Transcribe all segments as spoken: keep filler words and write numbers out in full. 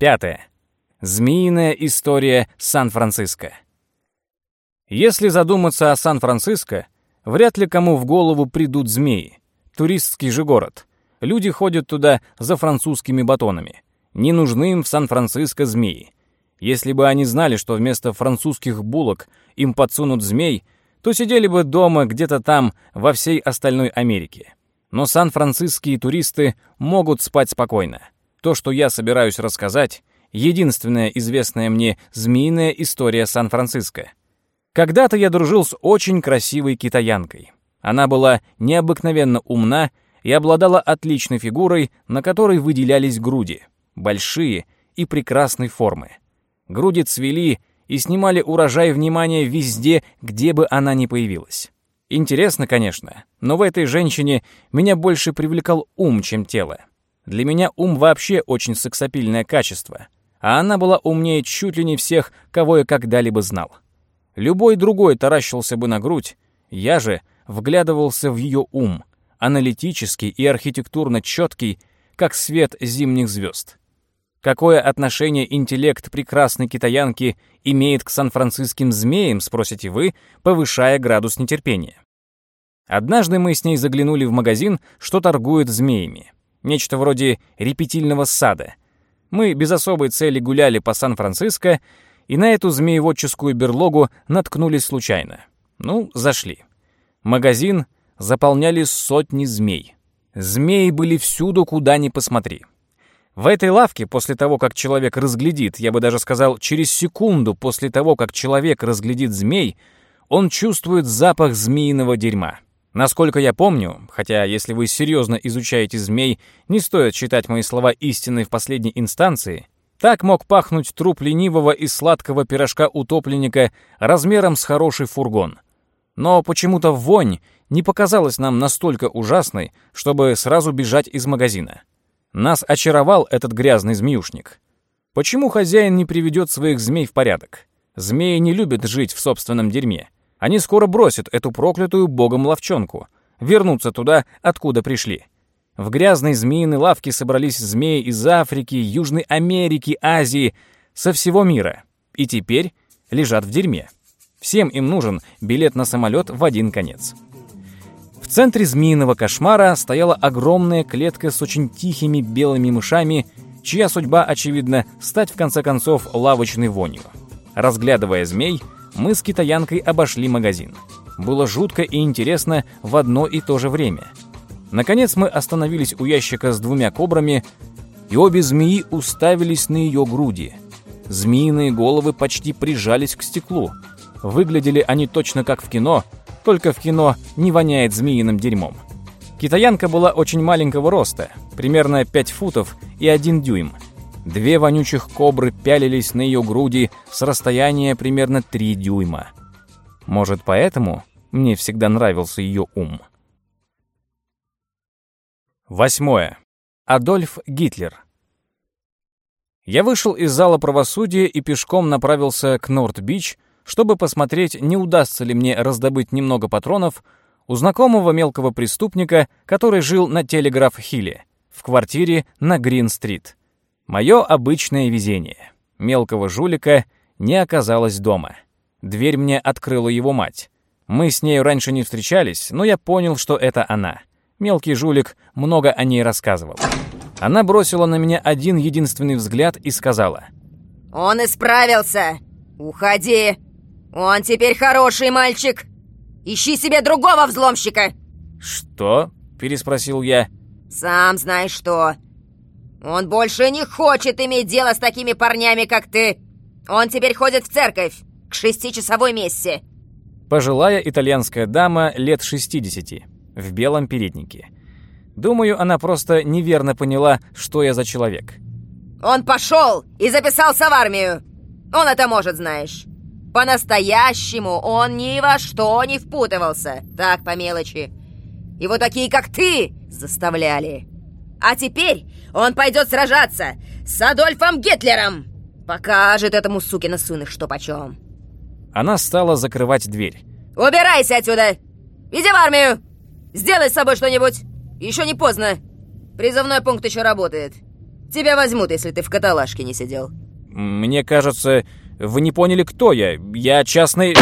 Пятое. Змеиная история Сан-Франциско. Если задуматься о Сан-Франциско, вряд ли кому в голову придут змеи. Туристский же город. Люди ходят туда за французскими батонами. Не нужны им в Сан-Франциско змеи. Если бы они знали, что вместо французских булок им подсунут змей, то сидели бы дома где-то там, во всей остальной Америке. Но сан-франциские туристы могут спать спокойно. То, что я собираюсь рассказать, единственная известная мне змеиная история Сан-Франциско. Когда-то я дружил с очень красивой китаянкой. Она была необыкновенно умна и обладала отличной фигурой, на которой выделялись груди, большие и прекрасной формы. Груди цвели и снимали урожай внимания везде, где бы она ни появилась. Интересно, конечно, но в этой женщине меня больше привлекал ум, чем тело. Для меня ум вообще очень сексапильное качество, а она была умнее чуть ли не всех, кого я когда-либо знал. Любой другой таращился бы на грудь, я же вглядывался в ее ум, аналитический и архитектурно четкий, как свет зимних звезд. Какое отношение интеллект прекрасной китаянки имеет к сан-франциским змеям, спросите вы, повышая градус нетерпения. Однажды мы с ней заглянули в магазин, что торгует змеями. Нечто вроде репетильного сада. Мы без особой цели гуляли по Сан-Франциско, и на эту змееводческую берлогу наткнулись случайно. Ну, зашли. Магазин заполняли сотни змей. Змеи были всюду, куда ни посмотри. В этой лавке, после того, как человек разглядит, я бы даже сказал, через секунду после того, как человек разглядит змей, он чувствует запах змеиного дерьма. Насколько я помню, хотя если вы серьезно изучаете змей, не стоит считать мои слова истиной в последней инстанции, так мог пахнуть труп ленивого и сладкого пирожка-утопленника размером с хороший фургон. Но почему-то вонь не показалась нам настолько ужасной, чтобы сразу бежать из магазина. Нас очаровал этот грязный змеюшник. Почему хозяин не приведет своих змей в порядок? Змеи не любят жить в собственном дерьме. Они скоро бросят эту проклятую богом ловчонку, вернутся туда, откуда пришли. В грязной змеиной лавке собрались змеи из Африки, Южной Америки, Азии, со всего мира. И теперь лежат в дерьме. Всем им нужен билет на самолет в один конец. В центре змеиного кошмара стояла огромная клетка с очень тихими белыми мышами, чья судьба, очевидно, стать в конце концов лавочной вонью. Разглядывая змей, мы с китаянкой обошли магазин. Было жутко и интересно в одно и то же время. Наконец мы остановились у ящика с двумя кобрами, и обе змеи уставились на ее груди. Змеиные головы почти прижались к стеклу. Выглядели они точно как в кино, только в кино не воняет змеиным дерьмом. Китаянка была очень маленького роста, примерно пять футов и один дюйм. Две вонючих кобры пялились на ее груди с расстояния примерно три дюйма. Может, поэтому мне всегда нравился ее ум. Восьмое. Адольф Гитлер. Я вышел из зала правосудия и пешком направился к Норт-Бич, чтобы посмотреть, не удастся ли мне раздобыть немного патронов у знакомого мелкого преступника, который жил на Телеграф-Хилле, в квартире на Грин-стрит. Мое обычное везение. Мелкого жулика не оказалось дома. Дверь мне открыла его мать. Мы с нею раньше не встречались, но я понял, что это она. Мелкий жулик много о ней рассказывал. Она бросила на меня один единственный взгляд и сказала: «Он исправился! Уходи! Он теперь хороший мальчик! Ищи себе другого взломщика!» «Что?» — переспросил я. «Сам знаешь что. Он больше не хочет иметь дело с такими парнями, как ты. Он теперь ходит в церковь к шестичасовой мессе». Пожилая итальянская дама лет шестидесяти, в белом переднике. Думаю, она просто неверно поняла, что я за человек. «Он пошел и записался в армию. Он это может, знаешь. По-настоящему он ни во что не впутывался. Так, по мелочи. Его такие, как ты, заставляли. А теперь он пойдет сражаться с Адольфом Гитлером. Покажет этому сукину сыну, что почем». Она стала закрывать дверь. «Убирайся отсюда! Иди в армию! Сделай с собой что-нибудь! Еще не поздно! Призывной пункт еще работает! Тебя возьмут, если ты в каталажке не сидел. Мне кажется, вы не поняли, кто я. Я частный...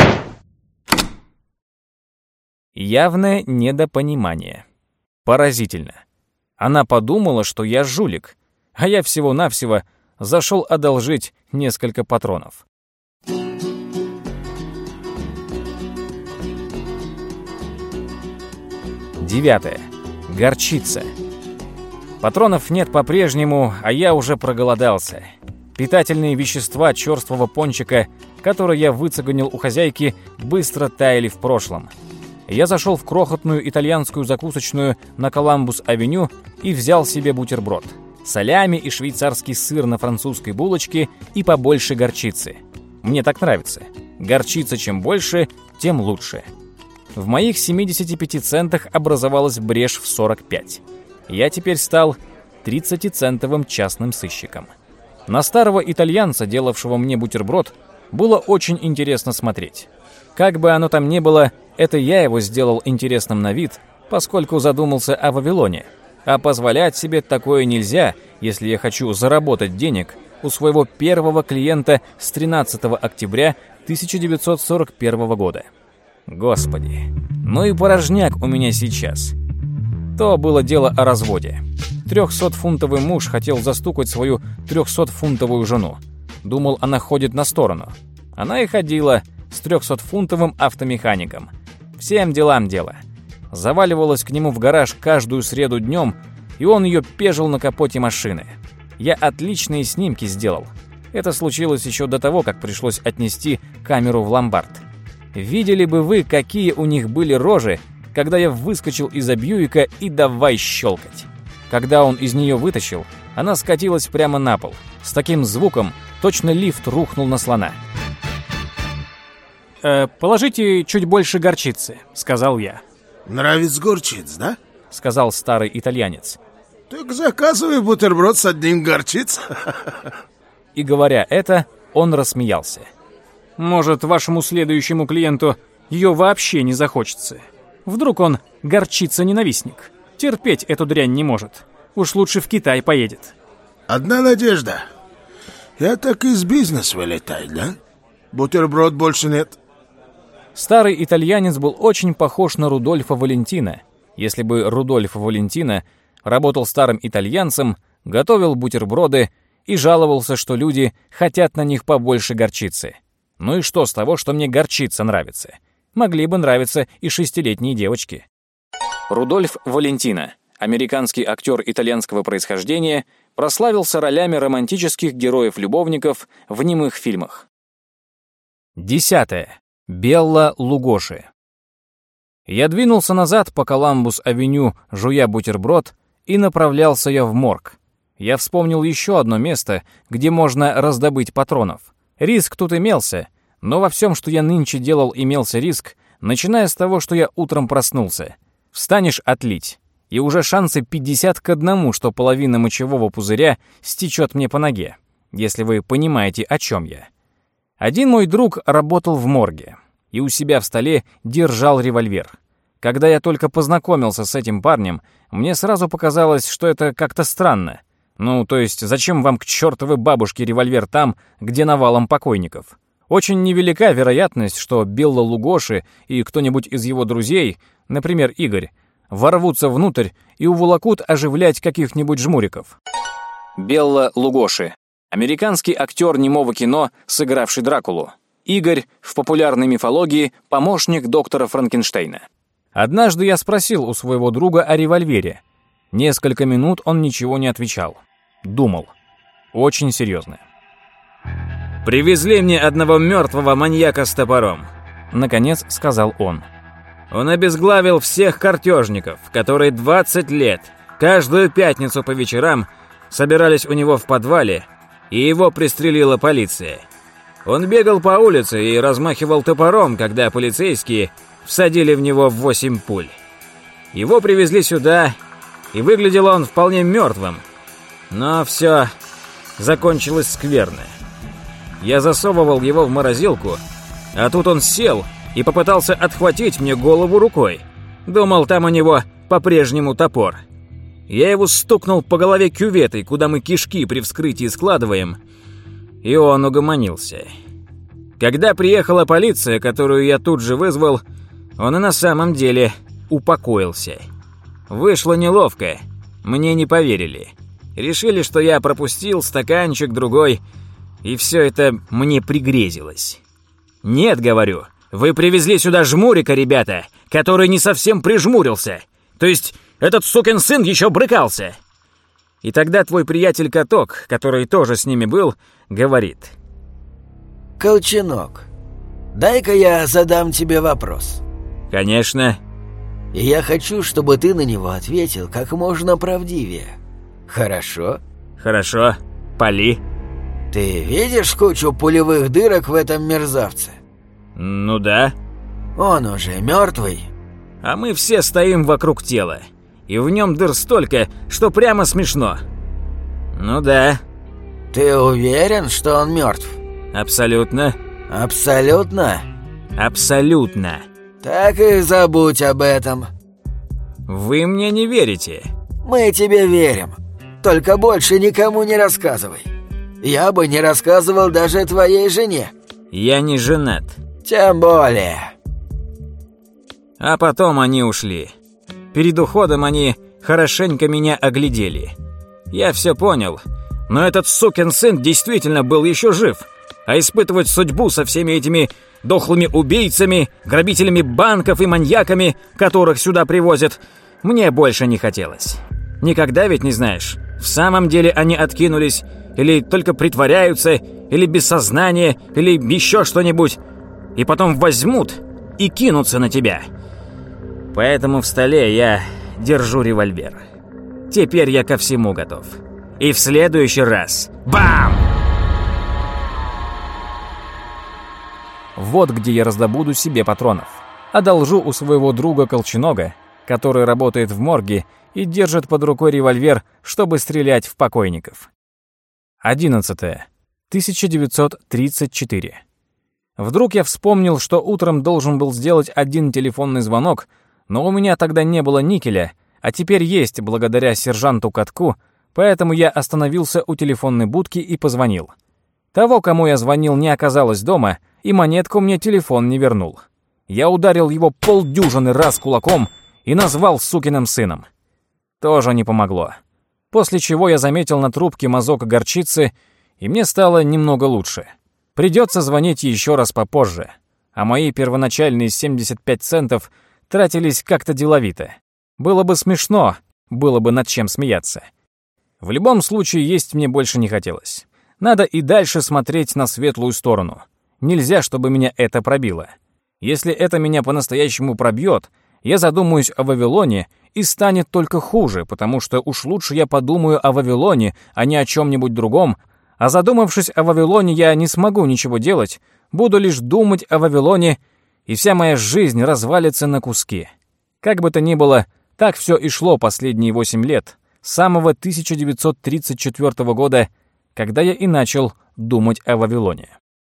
Явное недопонимание. Поразительно. Она подумала, что я жулик, а я всего-навсего зашел одолжить несколько патронов. Девятое. Горчица. Патронов нет по-прежнему, а я уже проголодался. Питательные вещества черствого пончика, которые я выцеганил у хозяйки, быстро таяли в прошлом. Я зашел в крохотную итальянскую закусочную на Коламбус-авеню и взял себе бутерброд. Салями и швейцарский сыр на французской булочке и побольше горчицы. Мне так нравится. Горчица чем больше, тем лучше. В моих семидесяти пяти центах образовалась брешь в сорок пять. Я теперь стал тридцатицентовым частным сыщиком. На старого итальянца, делавшего мне бутерброд, было очень интересно смотреть. Как бы оно там ни было, это я его сделал интересным на вид, поскольку задумался о Вавилоне. А позволять себе такое нельзя, если я хочу заработать денег у своего первого клиента с тринадцатого октября тысяча девятьсот сорок первого года. Господи, ну и порожняк у меня сейчас. То было дело о разводе. Трехсотфунтовый муж хотел застукать свою трехсотфунтовую жену. Думал, она ходит на сторону. Она и ходила с трехсотфунтовым автомехаником. Всем делам дело. Заваливалась к нему в гараж каждую среду днем, и он ее пежил на капоте машины. Я отличные снимки сделал. Это случилось еще до того, как пришлось отнести камеру в ломбард. Видели бы вы, какие у них были рожи, когда я выскочил из-за Бьюика и давай щелкать. Когда он из нее вытащил, она скатилась прямо на пол. С таким звуком точно лифт рухнул на слона. «Э, «Положите чуть больше горчицы», — сказал я. «Нравится горчиц, да?» — сказал старый итальянец. «Так заказывай бутерброд с одним горчиц». И говоря это, он рассмеялся. «Может, вашему следующему клиенту ее вообще не захочется. Вдруг он горчица-ненавистник. Терпеть эту дрянь не может. Уж лучше в Китай поедет». «Одна надежда. Я так из бизнеса вылетай, да? Бутерброд больше нет». Старый итальянец был очень похож на Рудольфа Валентина. Если бы Рудольф Валентина работал старым итальянцем, готовил бутерброды и жаловался, что люди хотят на них побольше горчицы. Ну и что с того, что мне горчица нравится? Могли бы нравиться и шестилетние девочки. Рудольф Валентина, американский актер итальянского происхождения, прославился ролями романтических героев-любовников в немых фильмах. Десятое. Белла Лугоши. Я двинулся назад по Коламбус-авеню, жуя бутерброд, и направлялся я в морг. Я вспомнил еще одно место, где можно раздобыть патронов. Риск тут имелся, но во всем, что я нынче делал, имелся риск, начиная с того, что я утром проснулся. Встанешь отлить, и уже шансы пятьдесят к одному, что половина мочевого пузыря стечет мне по ноге, если вы понимаете, о чем я. Один мой друг работал в морге и у себя в столе держал револьвер. Когда я только познакомился с этим парнем, мне сразу показалось, что это как-то странно. Ну, то есть, зачем вам к чертовой бабушке револьвер там, где навалом покойников? Очень невелика вероятность, что Белла Лугоши и кто-нибудь из его друзей, например, Игорь, ворвутся внутрь и уволокут оживлять каких-нибудь жмуриков. Белла Лугоши. Американский актер немого кино, сыгравший Дракулу. Игорь, в популярной мифологии, помощник доктора Франкенштейна. Однажды я спросил у своего друга о револьвере. Несколько минут он ничего не отвечал. Думал. Очень серьезно. «Привезли мне одного мертвого маньяка с топором», — наконец сказал он. «Он обезглавил всех картежников, которые двадцать лет, каждую пятницу по вечерам собирались у него в подвале, и его пристрелила полиция. Он бегал по улице и размахивал топором, когда полицейские всадили в него восемь пуль. Его привезли сюда, и выглядел он вполне мертвым. Но все закончилось скверно. Я засовывал его в морозилку, а тут он сел и попытался отхватить мне голову рукой. Думал, там у него по-прежнему топор. Я его стукнул по голове кюветой, куда мы кишки при вскрытии складываем, и он угомонился. Когда приехала полиция, которую я тут же вызвал, он и на самом деле упокоился. Вышло неловко, мне не поверили. Решили, что я пропустил стаканчик другой, и все это мне пригрезилось. «Нет, — говорю, — вы привезли сюда жмурика, ребята, который не совсем прижмурился. То есть этот сукин сын еще брыкался». И тогда твой приятель-каток, который тоже с ними был, говорит: «Колченок, дай-ка я задам тебе вопрос». «Конечно». «И я хочу, чтобы ты на него ответил как можно правдивее. Хорошо?» «Хорошо. Пали». «Ты видишь кучу пулевых дырок в этом мерзавце?» «Ну да». «Он уже мертвый?» «А мы все стоим вокруг тела, и в нем дыр столько, что прямо смешно». «Ну да». «Ты уверен, что он мертв?» «Абсолютно». «Абсолютно?» «Абсолютно». «Так и забудь об этом». «Вы мне не верите?» «Мы тебе верим. Только больше никому не рассказывай. Я бы не рассказывал даже твоей жене». «Я не женат». «Тем более». А потом они ушли. Перед уходом они хорошенько меня оглядели. Я все понял, но этот сукин сын действительно был еще жив, а испытывать судьбу со всеми этими дохлыми убийцами, грабителями банков и маньяками, которых сюда привозят, мне больше не хотелось. Никогда ведь не знаешь, в самом деле они откинулись, или только притворяются, или без сознания, или еще что-нибудь, и потом возьмут и кинутся на тебя. Поэтому в столе я держу револьвер. Теперь я ко всему готов. И в следующий раз — бам! Вот где я раздобуду себе патронов. Одолжу у своего друга Колченога, который работает в морге и держит под рукой револьвер, чтобы стрелять в покойников. одиннадцатое. тысяча девятьсот тридцать четыре. Вдруг я вспомнил, что утром должен был сделать один телефонный звонок, но у меня тогда не было никеля, а теперь есть благодаря сержанту Катку, поэтому я остановился у телефонной будки и позвонил. Того, кому я звонил, не оказалось дома, и монетку мне телефон не вернул. Я ударил его полдюжины раз кулаком и назвал сукиным сыном. Тоже не помогло. После чего я заметил на трубке мазок горчицы, и мне стало немного лучше. Придется звонить еще раз попозже, а мои первоначальные семьдесят пять центов тратились как-то деловито. Было бы смешно, было бы над чем смеяться. В любом случае, есть мне больше не хотелось. Надо и дальше смотреть на светлую сторону. Нельзя, чтобы меня это пробило. Если это меня по-настоящему пробьет, я задумаюсь о Вавилоне, и станет только хуже, потому что уж лучше я подумаю о Вавилоне, а не о чем-нибудь другом, а задумавшись о Вавилоне, я не смогу ничего делать, буду лишь думать о Вавилоне, и вся моя жизнь развалится на куски. Как бы то ни было, так все и шло последние восемь лет, с самого тысяча девятьсот тридцать четвёртого года, когда я и начал думать о Вавилоне.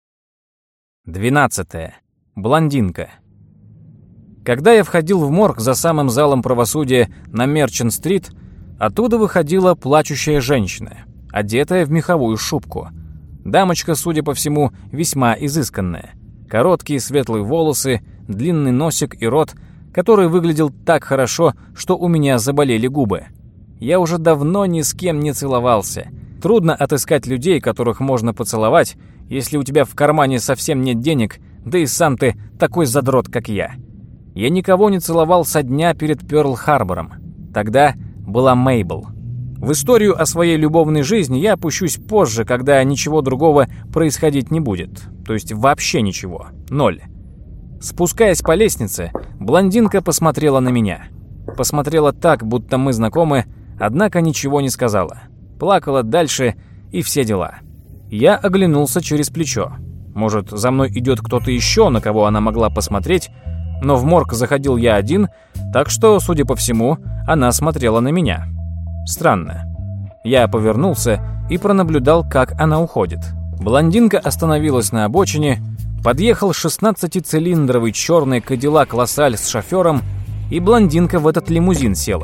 двенадцатое. Блондинка. Когда я входил в морг за самым залом правосудия на Мерчант-стрит, оттуда выходила плачущая женщина, одетая в меховую шубку. Дамочка, судя по всему, весьма изысканная. Короткие светлые волосы, длинный носик и рот, который выглядел так хорошо, что у меня заболели губы. Я уже давно ни с кем не целовался. Трудно отыскать людей, которых можно поцеловать, если у тебя в кармане совсем нет денег, да и сам ты такой задрот, как я. Я никого не целовал со дня перед Пёрл-Харбором. Тогда была Мейбл. В историю о своей любовной жизни я опущусь позже, когда ничего другого происходить не будет. То есть вообще ничего. Ноль. Спускаясь по лестнице, блондинка посмотрела на меня. Посмотрела так, будто мы знакомы, однако ничего не сказала. Плакала дальше и все дела. Я оглянулся через плечо. Может, за мной идет кто-то еще, на кого она могла посмотреть, но в морг заходил я один, так что, судя по всему, она смотрела на меня. Странно. Я повернулся и пронаблюдал, как она уходит. Блондинка остановилась на обочине, подъехал шестнадцатицилиндровый черный Кадиллак Лассаль с шофером, и блондинка в этот лимузин села.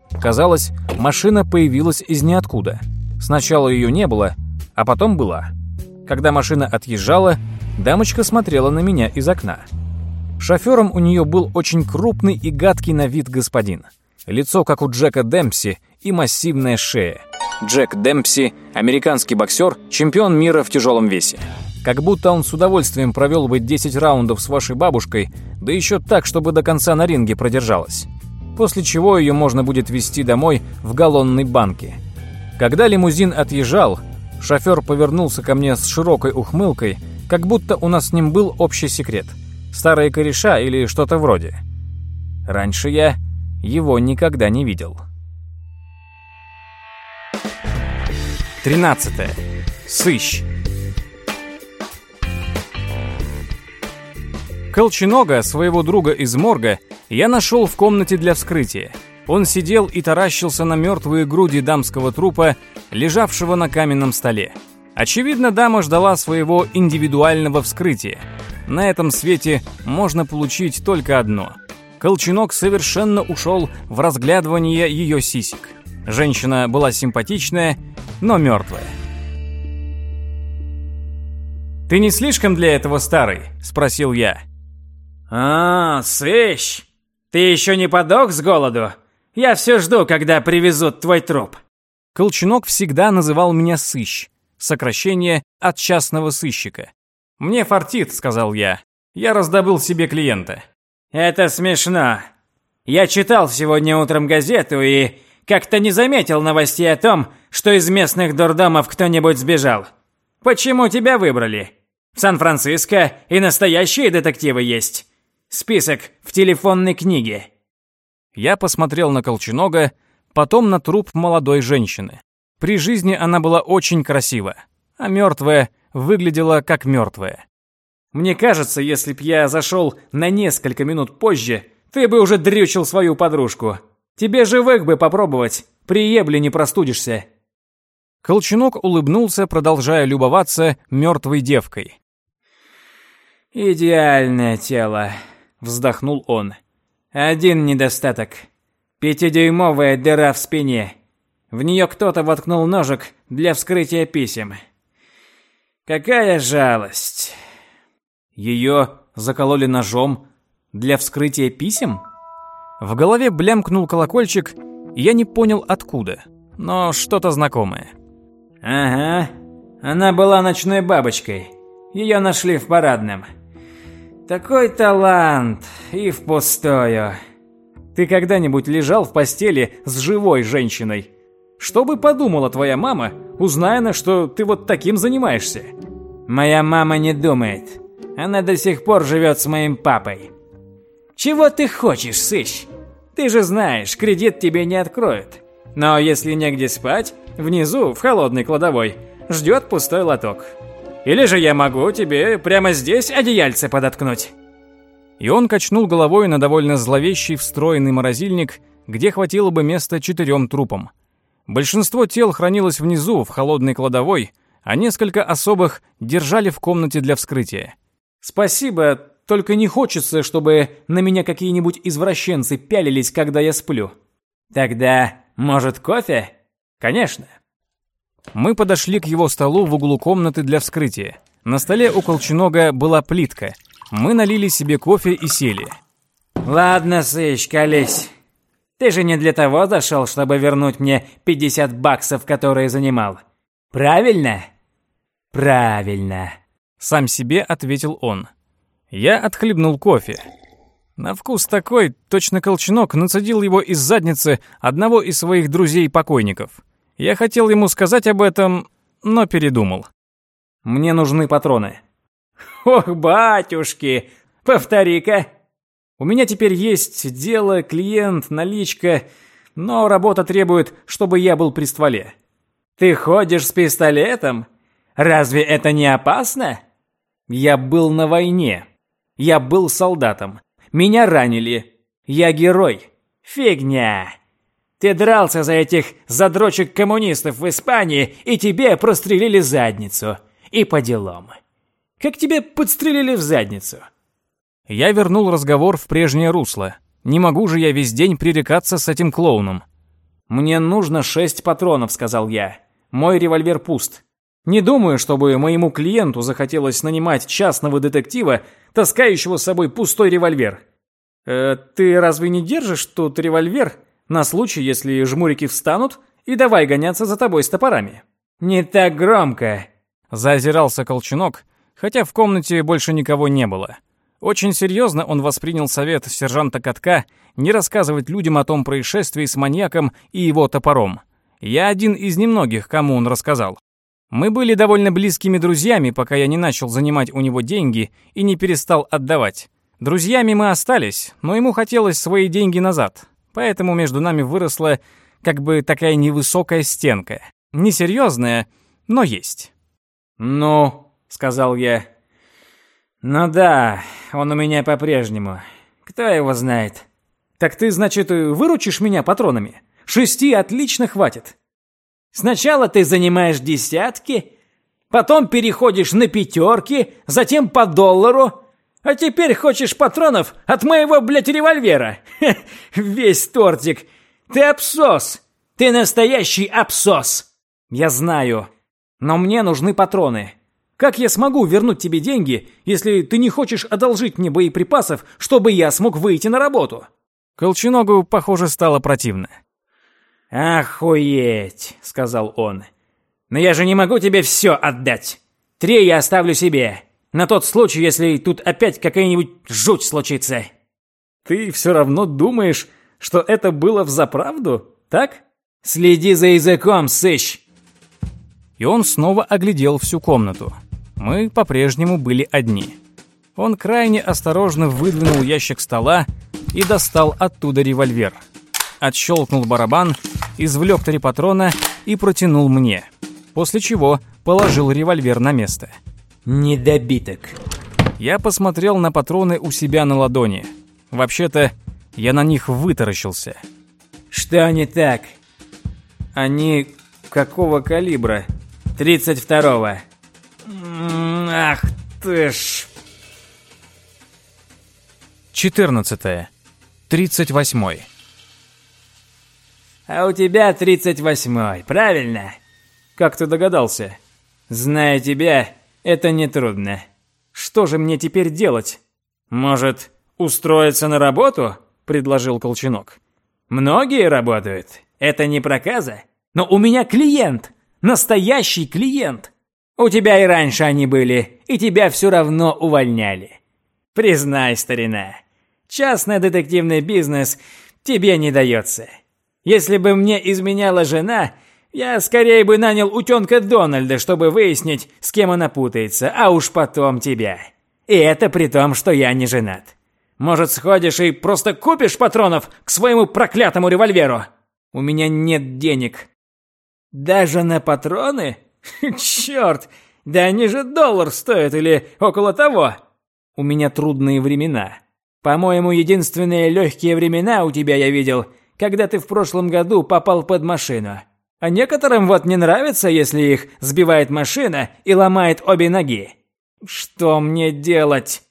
Казалось, машина появилась из ниоткуда. Сначала ее не было, а потом была. Когда машина отъезжала, дамочка смотрела на меня из окна. Шофером у нее был очень крупный и гадкий на вид господин. Лицо, как у Джека Демпси, и массивная шея. Джек Демпси – американский боксер, чемпион мира в тяжелом весе. Как будто он с удовольствием провел бы десять раундов с вашей бабушкой, да еще так, чтобы до конца на ринге продержалась. После чего ее можно будет везти домой в галлонной банке. Когда лимузин отъезжал, шофер повернулся ко мне с широкой ухмылкой, как будто у нас с ним был общий секрет. Старые кореша или что-то вроде. Раньше я его никогда не видел. тринадцатое. Сыщ. Колченога, своего друга из морга, я нашел в комнате для вскрытия. Он сидел и таращился на мертвые груди дамского трупа, лежавшего на каменном столе. Очевидно, дама ждала своего индивидуального вскрытия. На этом свете можно получить только одно. Колченог совершенно ушел в разглядывание ее сисек. Женщина была симпатичная, но мертвая. «Ты не слишком для этого старый?» – спросил я. «А, Сыщ, ты еще не подох с голоду? Я все жду, когда привезут твой труп». Колченог всегда называл меня Сыщ, сокращение от частного сыщика. «Мне фартит», — сказал я. «Я раздобыл себе клиента». «Это смешно. Я читал сегодня утром газету и как-то не заметил новостей о том, что из местных дурдомов кто-нибудь сбежал. Почему тебя выбрали? В Сан-Франциско и настоящие детективы есть. Список в телефонной книге». Я посмотрел на Колченога, потом на труп молодой женщины. При жизни она была очень красива, а мертвая выглядела как мертвая. «Мне кажется, если б я зашел на несколько минут позже, ты бы уже дрючил свою подружку. Тебе живых бы попробовать, при ебле не простудишься». Колченог улыбнулся, продолжая любоваться мертвой девкой. «Идеальное тело», — вздохнул он. «Один недостаток. Пятидюймовая дыра в спине. В нее кто-то воткнул ножик для вскрытия писем. Какая жалость». Ее закололи ножом для вскрытия писем? В голове блямкнул колокольчик, и я не понял откуда, но что-то знакомое. «Ага, она была ночной бабочкой. Ее нашли в парадном. Такой талант и впустую». Ты когда-нибудь лежал в постели с живой женщиной? Что бы подумала твоя мама, узная она, что ты вот таким занимаешься? Моя мама не думает. Она до сих пор живет с моим папой. Чего ты хочешь, Сыщ? Ты же знаешь, кредит тебе не откроют. Но если негде спать, внизу, в холодной кладовой, ждет пустой лоток. Или же я могу тебе прямо здесь одеяльце подоткнуть». И он качнул головой на довольно зловещий встроенный морозильник, где хватило бы места четырем трупам. Большинство тел хранилось внизу, в холодной кладовой, а несколько особых держали в комнате для вскрытия. «Спасибо, только не хочется, чтобы на меня какие-нибудь извращенцы пялились, когда я сплю». «Тогда, может, кофе?» «Конечно». Мы подошли к его столу в углу комнаты для вскрытия. На столе у Колченога была плитка. Мы налили себе кофе и сели. «Ладно, Сыщ, колись. Ты же не для того зашел, чтобы вернуть мне пятьдесят баксов, которые занимал. Правильно?» «Правильно», — сам себе ответил он. Я отхлебнул кофе. На вкус такой, точно Колченог нацедил его из задницы одного из своих друзей-покойников. Я хотел ему сказать об этом, но передумал. Мне нужны патроны. «Ох, батюшки! Повтори-ка!» У меня теперь есть дело, клиент, наличка, но работа требует, чтобы я был при стволе. «Ты ходишь с пистолетом? Разве это не опасно?» Я был на войне. Я был солдатом. Меня ранили. Я герой. «Фигня! Ты дрался за этих задрочек-коммунистов в Испании, и тебе прострелили задницу. И по делам. Как тебе подстрелили в задницу?» Я вернул разговор в прежнее русло. Не могу же я весь день пререкаться с этим клоуном. «Мне нужно шесть патронов», — сказал я. «Мой револьвер пуст. Не думаю, чтобы моему клиенту захотелось нанимать частного детектива, таскающего с собой пустой револьвер. Э, ты разве не держишь тут револьвер на случай, если жмурики встанут и давай гоняться за тобой с топорами?» «Не так громко», — заозирался Колченок, хотя в комнате больше никого не было. Очень серьезно он воспринял совет сержанта Катка не рассказывать людям о том происшествии с маньяком и его топором. Я один из немногих, кому он рассказал. Мы были довольно близкими друзьями, пока я не начал занимать у него деньги и не перестал отдавать. Друзьями мы остались, но ему хотелось свои деньги назад, поэтому между нами выросла как бы такая невысокая стенка. Несерьезная, но есть. «Ну», — сказал я. «Ну да, он у меня по-прежнему. Кто его знает?» «Так ты, значит, выручишь меня патронами? Шести отлично хватит». «Сначала ты занимаешь десятки, потом переходишь на пятерки, затем по доллару, а теперь хочешь патронов от моего, блядь, револьвера. Хе, весь тортик. Ты абсос. Ты настоящий абсос». «Я знаю, но мне нужны патроны. Как я смогу вернуть тебе деньги, если ты не хочешь одолжить мне боеприпасов, чтобы я смог выйти на работу?» Колченогу, похоже, стало противно. «Охуеть», — сказал он. «Но я же не могу тебе все отдать. Три я оставлю себе, на тот случай, если тут опять какая-нибудь жуть случится». «Ты все равно думаешь, что это было взаправду, так?» «Следи за языком, сыщ!» И он снова оглядел всю комнату. Мы по-прежнему были одни. Он крайне осторожно выдвинул ящик стола и достал оттуда револьвер. Отщелкнул барабан, извлек три патрона и протянул мне. После чего положил револьвер на место. «Недобиток». Я посмотрел на патроны у себя на ладони. Вообще-то, я на них вытаращился. «Что не так?» «Они какого калибра?» «тридцать второго». «Ах ты ж...» четырнадцатое. тридцать восьмой. «А у тебя тридцать восьмой, правильно?» «Как ты догадался?» «Зная тебя, это нетрудно». «Что же мне теперь делать?» «Может, устроиться на работу?» — предложил Колченок. «Многие работают. Это не проказа. Но у меня клиент. Настоящий клиент. У тебя и раньше они были, и тебя все равно увольняли. Признай, старина, частный детективный бизнес тебе не дается. Если бы мне изменяла жена, я скорее бы нанял утенка Дональда, чтобы выяснить, с кем она путается, а уж потом тебя. И это при том, что я не женат. Может, сходишь и просто купишь патронов к своему проклятому револьверу? У меня нет денег». «Даже на патроны? Черт, да они же доллар стоят или около того. У меня трудные времена. По-моему, единственные легкие времена у тебя я видел, когда ты в прошлом году попал под машину. А некоторым вот не нравится, если их сбивает машина и ломает обе ноги. Что мне делать?»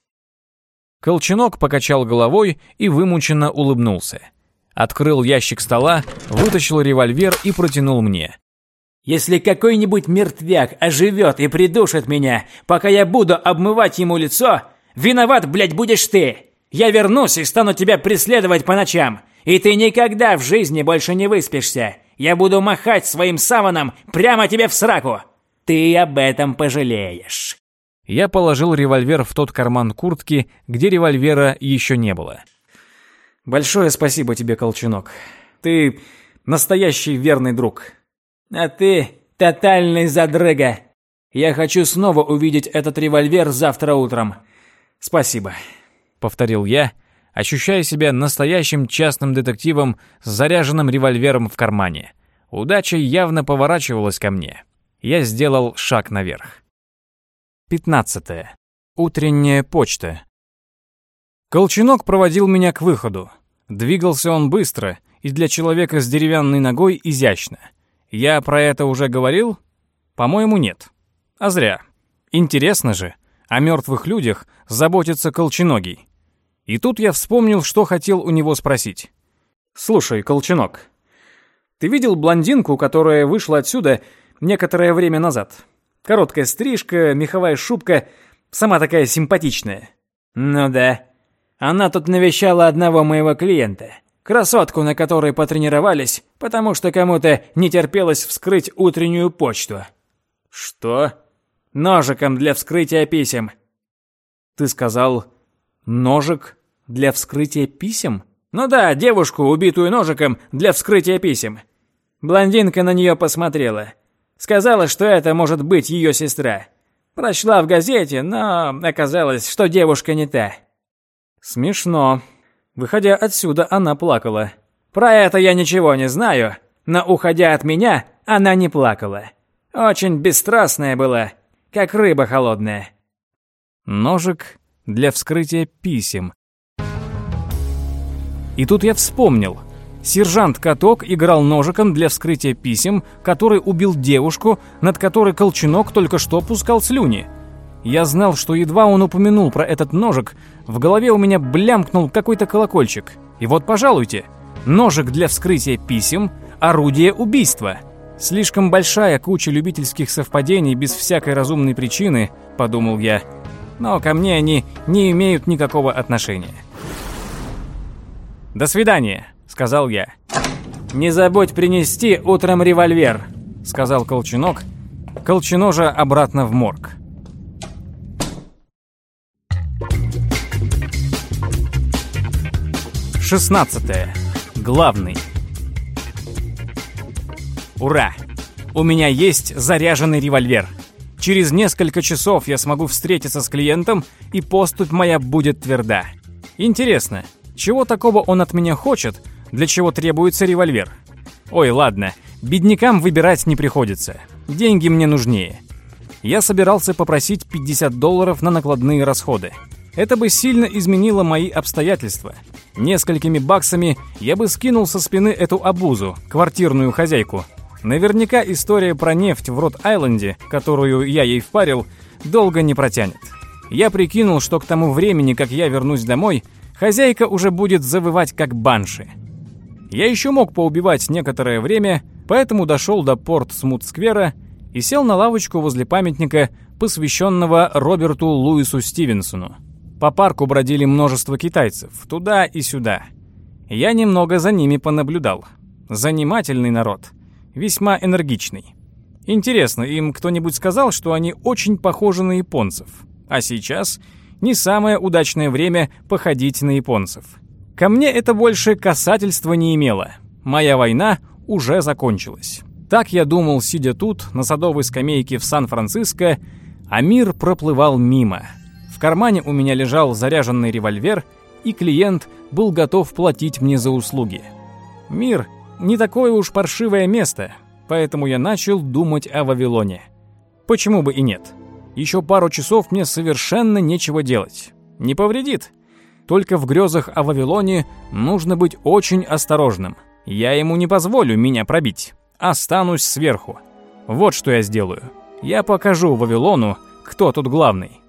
Колченок покачал головой и вымученно улыбнулся. Открыл ящик стола, вытащил револьвер и протянул мне. «Если какой-нибудь мертвяк оживет и придушит меня, пока я буду обмывать ему лицо, виноват, блядь, будешь ты. Я вернусь и стану тебя преследовать по ночам, и ты никогда в жизни больше не выспишься. Я буду махать своим саваном прямо тебе в сраку. Ты об этом пожалеешь». Я положил револьвер в тот карман куртки, где револьвера еще не было. «Большое спасибо тебе, Колченок. Ты настоящий верный друг». «А ты тотальный задрыга. Я хочу снова увидеть этот револьвер завтра утром». «Спасибо», — повторил я, ощущая себя настоящим частным детективом с заряженным револьвером в кармане. Удача явно поворачивалась ко мне. Я сделал шаг наверх. пятнадцатое. Утренняя почта. Колченок проводил меня к выходу. Двигался он быстро и для человека с деревянной ногой изящно. Я про это уже говорил? По-моему, нет. А зря. Интересно же, о мертвых людях заботится Колченогий. И тут я вспомнил, что хотел у него спросить. «Слушай, Колченок, Ты видел блондинку, которая вышла отсюда некоторое время назад? Короткая стрижка, меховая шубка, сама такая симпатичная. Ну да. Она тут навещала одного моего клиента. Красотку, на которой потренировались, потому что кому-то не терпелось вскрыть утреннюю почту. Что? Ножиком для вскрытия писем. Ты сказал, ножик для вскрытия писем? Ну да, девушку, убитую ножиком для вскрытия писем. Блондинка на нее посмотрела. Сказала, что это может быть ее сестра. Прочла в газете, но оказалось, что девушка не та. Смешно. Выходя отсюда, она плакала. Про это я ничего не знаю, но, уходя от меня, она не плакала. Очень бесстрастная была, как рыба холодная. Ножик для вскрытия писем. И тут я вспомнил. Сержант Каток играл ножиком для вскрытия писем, который убил девушку, над которой Колченок только что пускал слюни. Я знал, что едва он упомянул про этот ножик, в голове у меня блямкнул какой-то колокольчик. И вот, пожалуйте, ножик для вскрытия писем – орудие убийства. Слишком большая куча любительских совпадений без всякой разумной причины, подумал я. Но ко мне они не имеют никакого отношения. «До свидания», — сказал я. «Не забудь принести утром револьвер», — сказал Колченок, Колченожа обратно в морг. шестнадцатое. Главный. Ура! У меня есть заряженный револьвер. Через несколько часов я смогу встретиться с клиентом, и поступь моя будет тверда. Интересно, чего такого он от меня хочет, для чего требуется револьвер? Ой, ладно, беднякам выбирать не приходится. Деньги мне нужнее. Я собирался попросить пятьдесят долларов на накладные расходы. Это бы сильно изменило мои обстоятельства. Несколькими баксами я бы скинул со спины эту обузу, квартирную хозяйку. Наверняка история про нефть в Род-Айленде, которую я ей впарил, долго не протянет. Я прикинул, что к тому времени, как я вернусь домой, хозяйка уже будет завывать как банши. Я еще мог поубивать некоторое время, поэтому дошел до Порт-Смут-сквера и сел на лавочку возле памятника, посвященного Роберту Луису Стивенсону. По парку бродили множество китайцев, туда и сюда. Я немного за ними понаблюдал. Занимательный народ, весьма энергичный. Интересно, им кто-нибудь сказал, что они очень похожи на японцев? А сейчас не самое удачное время походить на японцев. Ко мне это больше касательства не имело. Моя война уже закончилась. Так я думал, сидя тут, на садовой скамейке в Сан-Франциско, а мир проплывал мимо. В кармане у меня лежал заряженный револьвер, и клиент был готов платить мне за услуги. Мир не такое уж паршивое место, поэтому я начал думать о Вавилоне. Почему бы и нет? Еще пару часов мне совершенно нечего делать. Не повредит. Только в грезах о Вавилоне нужно быть очень осторожным. Я ему не позволю меня пробить. Останусь сверху. Вот что я сделаю. Я покажу Вавилону, кто тут главный.